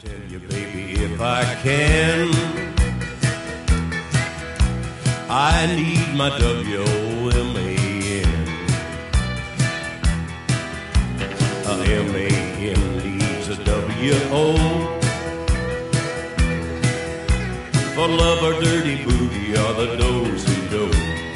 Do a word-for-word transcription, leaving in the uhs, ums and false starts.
tell you, baby, if I can, I need my W O M A N. A M A N needs a W O for love or dirty booty or the does who do.